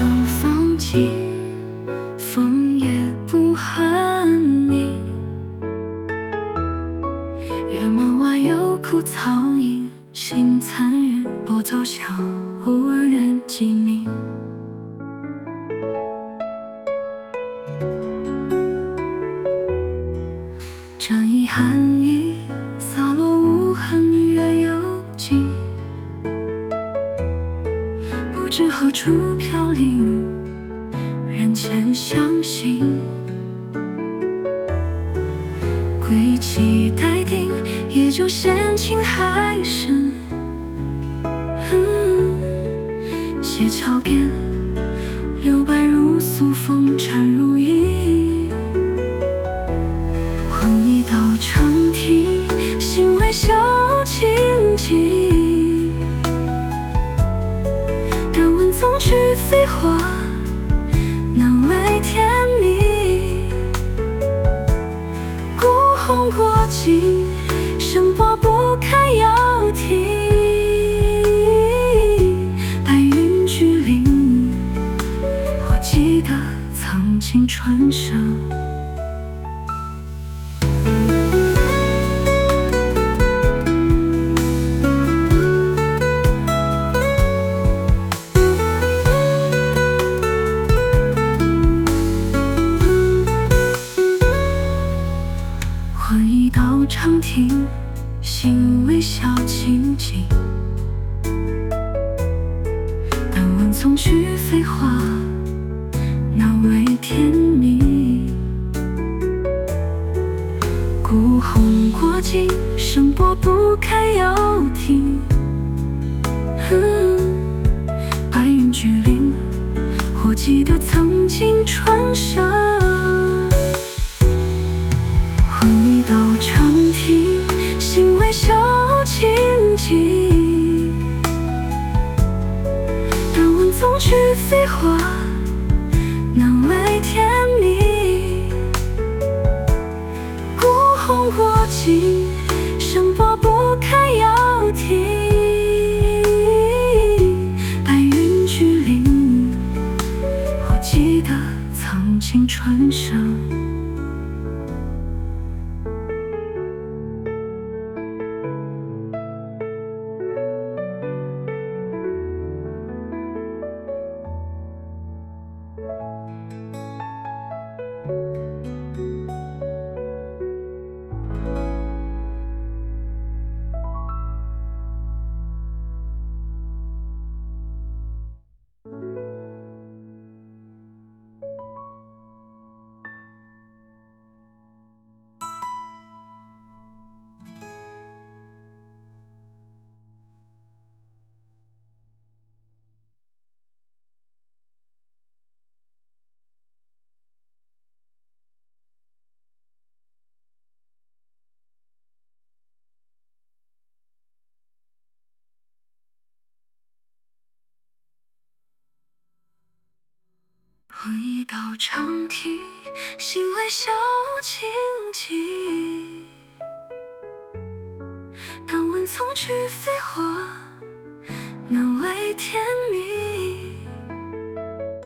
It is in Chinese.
放弃，风也不恨你。月门外有枯草影，心残忍，不走小无人记名。这一寒意洒落无痕，月有尽，不知何处飘零，人前相信。归期待定，也就闲情还剩。斜桥边，柳白如素，风缠如影。混一道长亭，心微笑清静。但闻纵去飞花，难为天命。孤鸿过境，声波不堪要停。白云聚林，我记得曾经传声。混一道长亭，心微笑清静。但闻纵去飞花，难为天命。孤鸿过境，声波不堪要停。白云聚林，我记得曾经传声。混一道长亭，心微笑清静。但闻纵去飞花，难为天命。孤鸿过境，声波不堪要停。白云聚林，我记得曾经传声。混一道长亭，心微笑清静。但闻纵去飞花，难为天命。